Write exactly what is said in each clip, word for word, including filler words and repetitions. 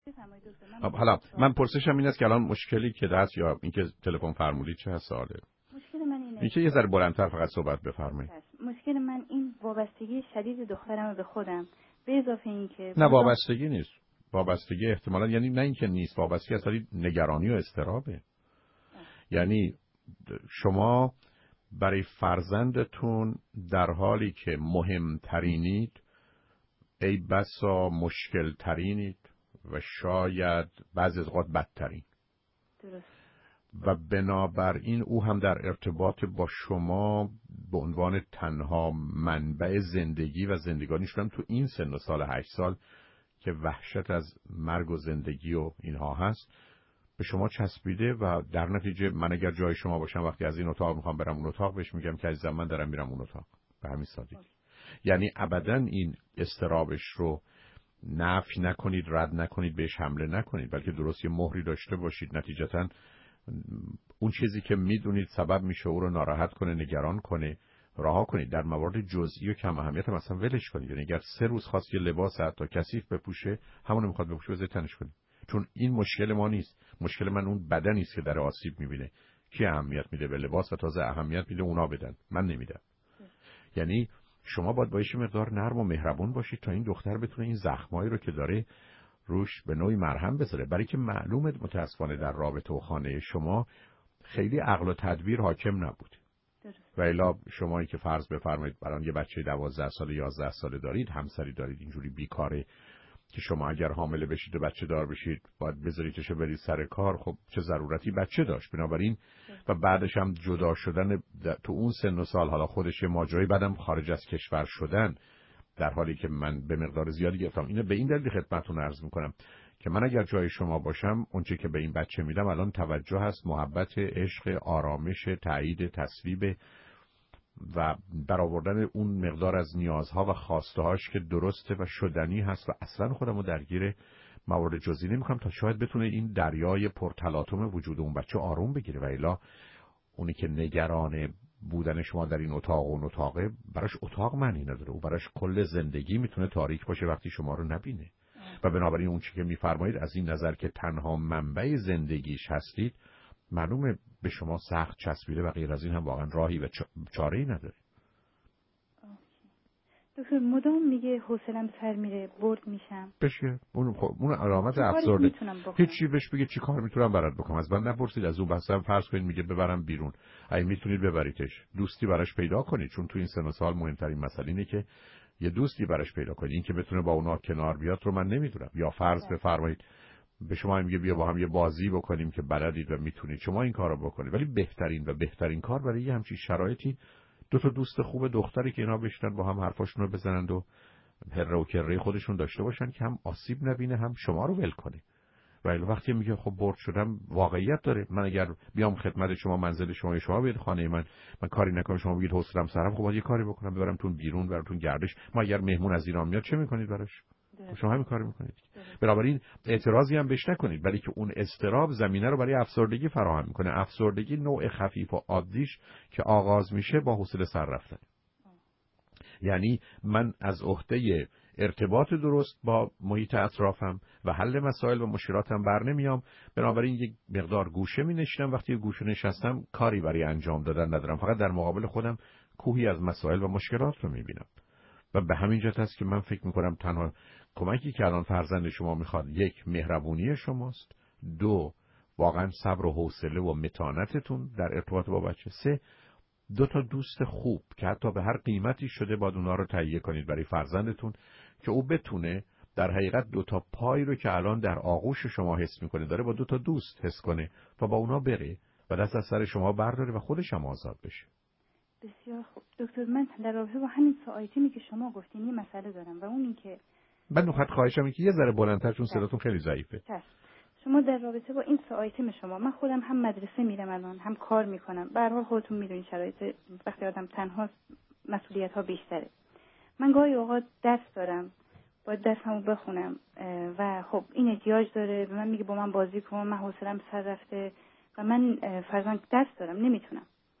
بفرمایید دکتر. من خب حالا من پرسشم این است که الان مشکلی که دست یا اینکه تلفن فرمودید چه سواله؟ مشکل من اینه اینکه یه ذره بلندتر فقط صحبت بفرمایید. مشکل من این وابستگی شدید دخترم به خودم، به اضافه اینکه نه وابستگی نیست. وابستگی احتمالاً یعنی نه اینکه نیست، وابستگی اصلا نگرانی و اضطرابه. یعنی شما برای فرزندتون در حالی که مهمترینید ای بسا مشکل ترینید و شاید بعضی از اوقات بدترین. درست. و بنابراین او هم در ارتباط با شما به عنوان تنها منبع زندگی و زندگانی شدن تو این سن و سال هشت سال که وحشت از مرگ و زندگی و اینها هست به شما چسبیده و در نتیجه من اگر جای شما باشم وقتی از این اتاق میخوام برم اون اتاق بهش میگم که عزیزم من دارم میرم اون اتاق. به همین سادگی. یعنی ابداً این استرابش رو نفی نکنید، رد نکنید، بهش حمله نکنید، بلکه درست یه مهری داشته باشید. نتیجتاً اون چیزی که میدونید سبب میشه او رو ناراحت کنه، نگران کنه، رها کنید. در موارد جزئی و کم اهمیت مثلا ولش کنید. یعنی اگر سه روز خواست یه لباس حتی کثیف بپوشه، همون رو میخواد بپوشه، بذارید تنش کنید. چون این مشکل ما نیست. مشکل من اون بدنی است که در آسیب میبینه. کی اهمیت میده به لباس و تازه اهمیت میده اونا بدن، من نمیدم. یعنی شما باید باید مقدار نرم و مهربون باشید تا این دختر بتونه این زخمایی رو که داره روش به نوعی مرهم بذاره. برای که معلومه متاسفانه در رابطه و خانه شما خیلی عقل و تدبیر حاکم نبود. و الا شمایی که فرض بفرمایید برای یه بچه دوازده ساله یازده ساله دارید، همسری دارید اینجوری بیکاره که شما اگر حامله بشید و بچه دار بشید باید بذاریدش برید سر کار، خب چه ضرورتی بچه داشت. بنابراین و بعدش هم جدا شدن تو اون سن و سال، حالا خودش ماجرایی، بعدم خارج از کشور شدن، در حالی که من به مقدار زیادی گرفتم. اینو به این دلیل خدمتتون عرض میکنم که من اگر جای شما باشم اونچه که به این بچه میدم الان توجه هست، محبت، عشق، آرامش، تایید، تصویب و برآوردن اون مقدار از نیازها و خواسته‌هاش که درسته و شدنی هست و اصلا خودمو درگیر موارد جزئی نمی‌کنم تا شاید بتونه این دریای پرتلاطم وجود اون بچه آروم بگیره. و الا اونی که نگران بودن شما در این اتاق و اون اتاقه، براش اتاق معنی نداره. او براش کل زندگی میتونه تاریک باشه وقتی شما رو نبینه. و بنابراین اون چیزی که میفرمایید از این نظر که تنها منبع زندگیش هستید، معلومه به شما سخت چسبیده و غیر از این هم واقعا راهی و چاره‌ای نداره. دکتر مدام میگه حوصله‌ام سر میره، برد میشم. بشه اون خب اون علامت افسرده. هیچی بهش بگه چی کار میتونم برات بکنم. از من نپرسید. از اون بحثم فرض کنید میگه ببرم بیرون، اگه میتونید ببریدش، دوستی براش پیدا کنید. چون تو این سن و سال مهمترین مسئله اینه که یه دوستی براش پیدا کنید. این که بتونه با اونا کنار بیاد رو من نمیدونم. یا فرض بفرمایید به شما میگه بیا با هم یه بازی بکنیم که بلدید و میتونید شما این کارو بکنید. ولی بهترین و بهترین کار برای یه همچین شرایطی دو تا دوست خوب دختری که اینا بشنن با هم حرفاشون رو بزنند و هره و کره خودشون داشته باشن که هم آسیب نبینه هم شما رو ول کنه. ولی وقتی میگه خب برد شدم، واقعیت داره. من اگر بیام خدمت شما، منزل شما، شما بیاد خانه من، من کاری نکنم، شما بگید حوصله‌ام سرم، خب باید یه کاری بکنم، ببرمتون بیرون، براتون گردش. ما اگر مهمون از ایران میاد چه میکنید براش؟ شما همین کارو میکنید. بنابراین اعتراضی هم بهش نکنید، ولی که اون اضطراب زمینه رو برای افسردگی فراهم میکنه. افسردگی نوع خفیف و عادیش که آغاز میشه با حوصله سر رفتن. یعنی من از عهده ارتباط درست با محیط اطرافم و حل مسائل و مشکلاتم بر نمیام. بنابراین یک مقدار گوشه می نشینم. وقتی گوشه نشستم کاری برای انجام دادن ندارم، فقط در مقابل خودم کوهی از مسائل و مشکلات رو می بینم. و به همین جهت است که من فکر می کنم تنها کمکی که الان فرزند شما میخواد یک مهربونی شماست، دو واقعا صبر و حوصله و متانتتون در ارتباط با بچه، سه دو تا دوست خوب که حتی به هر قیمتی شده باید اونا رو تهیه کنید برای فرزندتون که او بتونه در حقیقت دو تا پای رو که الان در آغوش شما حس میکنه داره با دو تا دوست حس کنه و با اونا بره و دست از سر شما برداره و خودش هم آزاد بشه. بسیار خوب دکتر، من در رابطه با همین سوالایی که شما گفتین یه مسئله دارم و اون این که من نخواهد خواهشم این که یه ذره بلندتر چون صداتون خیلی ضعیفه. شما در رابطه با این سوالای شما، من خودم هم مدرسه میرم الان، هم کار میکنم. به هر حال خودتون میدونید شرایط وقتی آدم تنها مسئولیت ها بیشتره. من گاهی اوقات درس دارم، باید درسمو بخونم و خب این احتیاج داره به من، میگه با من بازی کن، من حوصله‌ام سر رفته و من فرضاً درس دارم نمیتونم.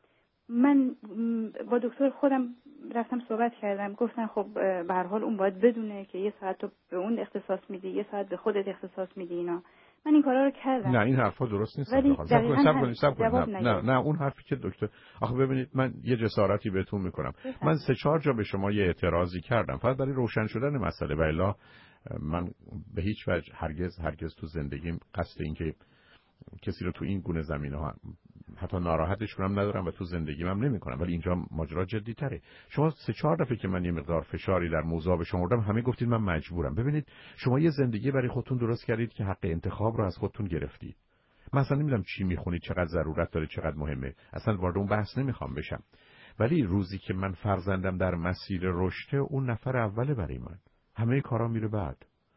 من با دکتر خودم رفتم صحبت کردم، گفتن خب به هر حال اون باید بدونه که یه ساعت تو به اون اختصاص میدی، یه ساعت به خودت اختصاص میدی. اینا من این کارا رو کردم. نه این حرفا درست نیست. ولی صبر کنید صبر کنید صبر کنید. نه, نه نه اون حرفی که دکتر آخه ببینید من یه جسارتی بهتون میکنم. من سه چهار جا به شما یه اعتراضی کردم فقط برای روشن شدن مسئله، و الا من به هیچ وجه هرگز هرگز تو زندگیم قصد این که کسی رو تو این گونه زمینه‌ها حتی ناراحتش کنم ندارم و تو زندگیم هم نمی‌کنم، ولی اینجا ماجرا جدی تره. شما سه چهار دفعه که من یه مقدار فشاری در موضوع به شما آوردم همه گفتید من مجبورم. ببینید شما یه زندگی برای خودتون درست کردید که حق انتخاب رو از خودتون گرفتید. من اصلا نمی‌دونم چی می‌خونید، چقدر ضرورت داره، چقدر مهمه، اصلا وارد اون بحث نمی‌خوام بشم. ولی روزی که من فرزندم در مسیر رشد، اون نفر اوله برای من، همه کارا میره بعد.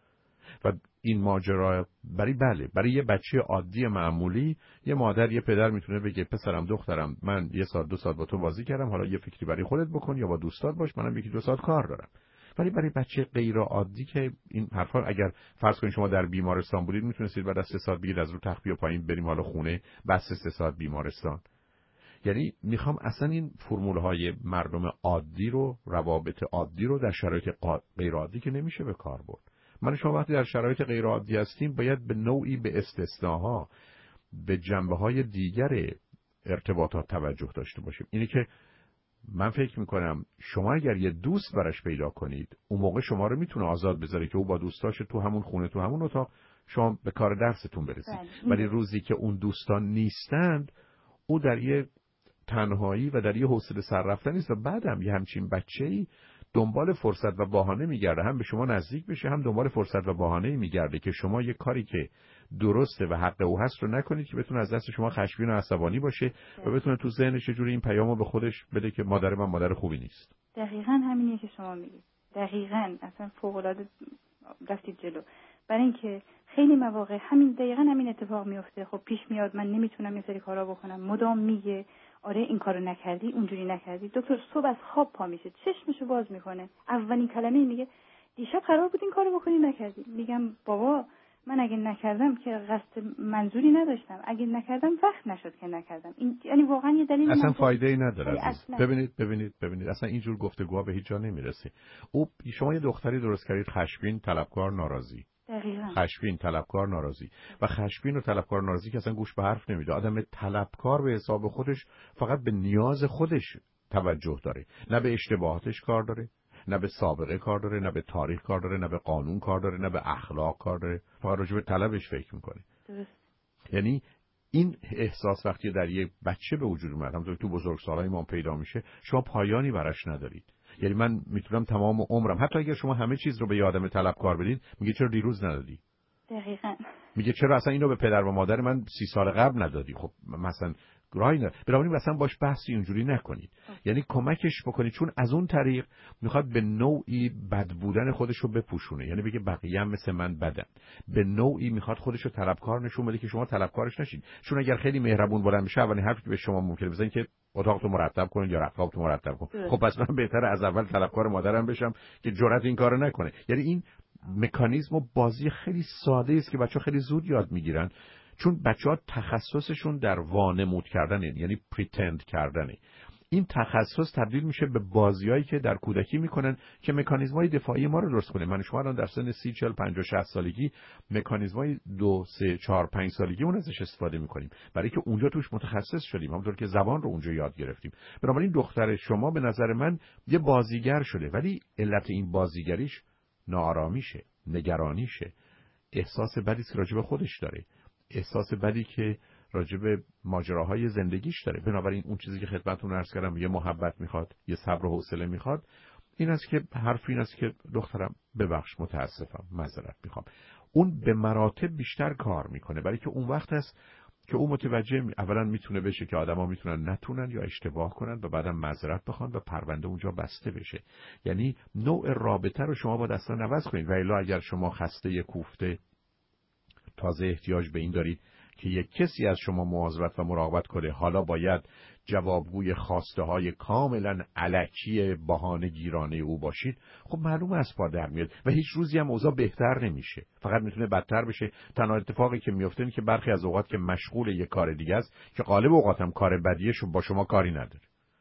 و این ماجرا برای بله برای یه بچه عادی معمولی یه مادر یه پدر میتونه بگه پسرم دخترم من یه ساعت دو ساعت با تو بازی کردم، حالا یه فکری برای خودت بکن یا با دوستات باش، منم یکی دو ساعت کار دارم. ولی برای بچه غیر عادی که این حرفا، اگر فرض کنید شما در بیمارستان بودید میتونستید بعد از سه ساعت بگید از رو تخت بیا پایین بریم حالا خونه، بس سه ساعت بیمارستان. یعنی میخوام اصلا این فرمول‌های مردم عادی رو، روابط عادی رو در شرایط غیر عادی که نمیشه به کار برد. من شما وقتی در شرایط غیر عادی هستیم باید به نوعی به استثناها، به جنبه‌های دیگر ارتباطات توجه داشته باشیم. اینی که من فکر میکنم شما اگر یه دوست براش پیدا کنید اون موقع شما رو میتونه آزاد بذاره که او با دوستاش تو همون خونه تو همون اتاق شما به کار درستون برسید. ولی روزی که اون دوستان نیستند او در یه تنهایی و در یه حوصله سر رفتن است و بعدم یه همچین بچه‌ای دنبال فرصت و بهانه میگرده هم به شما نزدیک بشه، هم دنبال فرصت و بهانه میگرده که شما یه کاری که درسته و حق او هست رو نکنید که بتونه از دست شما خشمگین و عصبانی باشه و بتونه تو ذهنش یه جوری این پیامو به خودش بده که مادر من مادر خوبی نیست. دقیقاً همینیه که شما میگید. دقیقاً اصلا فوق‌العاده رفتید جلو. برای اینکه خیلی مواقع همین دقیقاً همین اتفاق میفته. خب پیش میاد من نمیتونم یه سری کارا بکنم، مدام میگه آره این کارو نکردی، اونجوری نکردی. دکتر صبح از خواب پا میشه، چشمشو باز میکنه، اولین کلمه میگه دیشب قرار بود این کارو بکنی نکردی. میگم بابا من اگه نکردم که قصد منظوری نداشتم، اگه نکردم وقت نشد که نکردم. این یعنی واقعا یه دلیل اصلا فایده ای نداره. اصلا. ببینید ببینید ببینید اصلا اینجور گفتگوها به هیچ جا نمیرسه. او شما یه دختری درست کردید خشمگین، طلبکار، ناراضی. دقیقاً. خشمگین، طلبکار، ناراضی. و خشمگین و طلبکار ناراضی که اصلا گوش به حرف نمیده. آدم طلبکار به حساب خودش فقط به نیاز خودش توجه داره، نه به اشتباهاتش کار داره، نه به سابقه کار داره، نه به تاریخ کار داره، نه به قانون کار داره، نه به اخلاق کار داره، فقط راجع به طلبش فکر میکنه. درست. یعنی این احساس وقتی در یک بچه به وجود اومد، همونطور تو بزرگسالای ما پیدا میشه، شما پایانی براش ندارید. یعنی من میتونم تمام عمرم، حتی اگر شما همه چیز رو به یه آدم طلبکار بدین، میگه چرا دیروز ندادی؟ دقیقاً. میگه چرا اصلا اینو به پدر و مادر من سی سال قبل ندادی؟ خب مثلا راهی نه. بنابراین مثلا باش بحثی اینجوری نکنید. یعنی کمکش بکنید، چون از اون طریق میخواد به نوعی بد بودن خودش رو بپوشونه. یعنی بگه بقیه هم مثل من بدن. به نوعی میخواد خودش رو طلبکار نشون بده که شما طلبکارش نشید. چون اگر خیلی مهربون بلند میشه، اولین حرفی که به شما ممکنه بزنه که اتاقتو مرتب کن یا رخکابتو مرتب کن. خب پس من بهتره از اول طلبکار مادرم بشم که جرأت این کارو نکنه. یعنی این مکانیزم و بازی خیلی ساده است که بچه‌ها خیلی زود یاد میگیرن، چون بچه‌ها تخصصشون در وانمود کردنه، یعنی پریتند کردنه. این تخصص تبدیل میشه به بازیایی که در کودکی میکنن که مکانیزم‌های دفاعی ما رو درست کنه. من شما الان در سن سی، چهل، پنجاه، شصت سالگی مکانیزم‌های دو، سه، چهار، پنج سالگی اون ازش استفاده میکنیم، برای که اونجا توش متخصص شدیم، همونطور که زبان رو اونجا یاد گرفتیم. بنابراین دختر شما به نظر من یه بازیگر شده، ولی علت این بازیگریش ناآرامیشه، نگرانیشه، احساس بدی که راجع به خودش داره، احساس بدی که راجع به ماجراهای زندگیش داره. بنابراین اون چیزی که خدمتتون عرض کردم، یه محبت میخواد، یه صبر و حوصله میخواد. این است که حرف این است که دخترم ببخش، متاسفم، معذرت میخوام. اون به مراتب بیشتر کار میکنه، برای که اون وقت است که اون متوجه اولا میتونه بشه که آدما میتونن نتونن یا اشتباه کنن و بعدم معذرت بخوان و پرونده اونجا بسته بشه. یعنی نوع رابطه رو شما باید اصلا عوض کنید. و الا اگر شما خسته کوفته تازه احتیاج به این دارید که یک کسی از شما مواظبت و مراقبت کنه، حالا باید جوابگوی خواسته های کاملا الکی بهانه گیرانه او باشید، خب معلومه از پا در میاد و هیچ روزی هم اوضاع بهتر نمیشه، فقط میتونه بدتر بشه. تنها اتفاقی که میفته اینه که برخی از اوقات که مشغول یک کار دیگه است که غالب اوقات هم کار بدیه با شما کاری نداره.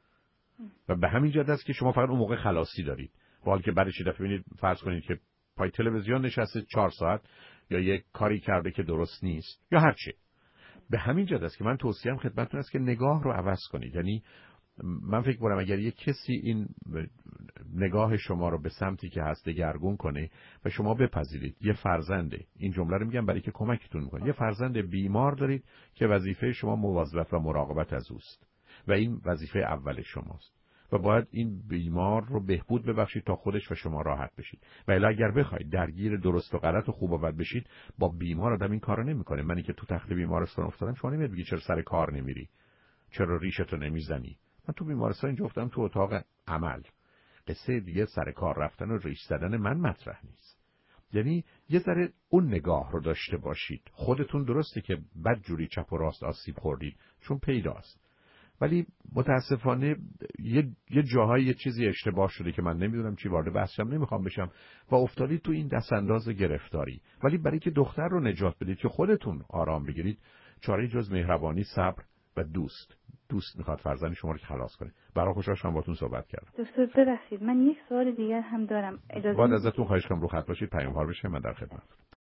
و به همین جهت است که شما فقط اون موقع خلاصی دارید، حال که بعدش یه دفعه ببینید فرض کنید که پای تلویزیون نشسته چهار ساعت یا یک کاری کرده که درست نیست یا هر چی. به همین جهت است که من توصیه‌ام خدمتتون است که نگاه رو عوض کنید. یعنی من فکر می‌کنم اگر یک کسی این نگاه شما رو به سمتی که هست دگرگون کنه و شما بپذیرید یه فرزنده، این جمله رو میگم برای که کمکتون می‌کنه، یه فرزند بیمار دارید که وظیفه شما مواظبت و مراقبت از اوست و این وظیفه اول شماست و باید این بیمار رو بهبود ببخشید تا خودش و شما راحت بشید. و الا اگر بخواید درگیر درست و غلط و خوب و بد بشید، با بیمار آدم این کارو نمی‌کنه. منی که تو تخت بیمارستان افتادم، شما نمی‌گید بگی چرا سر کار نمیری، چرا ریشتو نمیزنی. من تو بیمارستان اینجا افتادم تو اتاق عمل، قصه دیگه سر کار رفتن و ریش زدن من مطرح نیست. یعنی یه ذره اون نگاه رو داشته باشید. خودتون درسته که بد جوری چپ و راست آسیب خوردید، چون پیداست، ولی متاسفانه یه, یه جاهای یه چیزی اشتباه شده که من نمیدونم چی، وارد بحثم نمیخوام بشم و افتادید تو این دستانداز گرفتاری. ولی برای که دختر رو نجات بدید که خودتون آرام بگیرید، چاره جز مهربانی، صبر و دوست. دوست میخواد فرزند شما رو خلاص کنه. برای خوشحال شدم باهاتون صحبت کردم. دکتر ببخشید من یک سوال دیگر هم دارم، اجازه بعد ازتون خواهش کنم رو خط باشید، پیام‌ها بشه، من در خدمت.